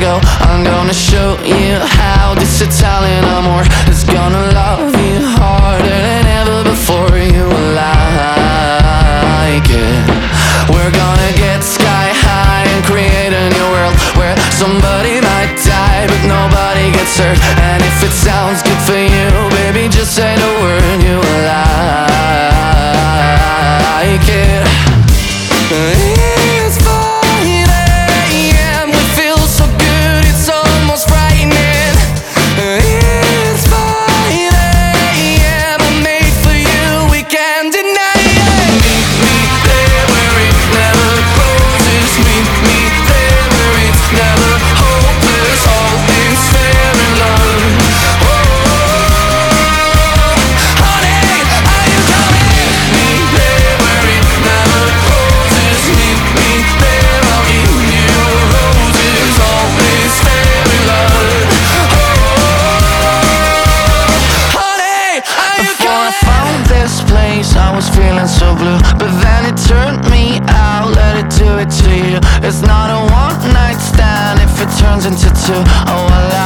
go. I'm gonna show you how this Italian amor is gonna love you harder than ever before. You will like it. We're gonna get sky high and create a new world where somebody might die but nobody gets hurt. And if it sounds good for you, baby, just say the word. You will like it. It's 5 AM, we feel so good, it's almost frightening. It's 5 AM, I'm made for you, we can't deny it. Meet me there where it never closes. Meet me there where it's never hopeless. All things fair in love. Oh, honey, are you coming? Meet me there where it never closes. Meet me there, I'll give you roses. All things fair in love. Oh, honey, are you coming? Before I found this place, I was feeling so blue, but then it turned me out. Let it do it to you. It's not a one-night stand if it turns into two. Oh, I